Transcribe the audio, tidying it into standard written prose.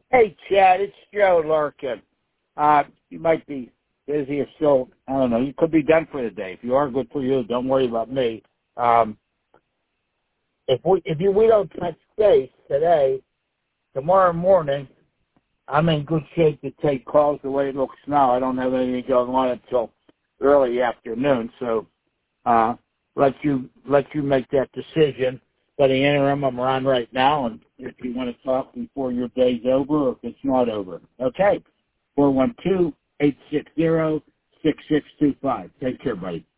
Hey, Chad, it's Joe Larkin. You might be busy or still, I don't know, you could be done for the day. If you are, good for you. Don't worry about me. If we don't touch base today, tomorrow morning, I'm in good shape to take calls the way it looks now. I don't have anything going on until early afternoon, so let you make that decision. By the interim, I'm on right now, and if you want to talk before your day's over or if it's not over. Okay, 412-860-6625. Take care, buddy.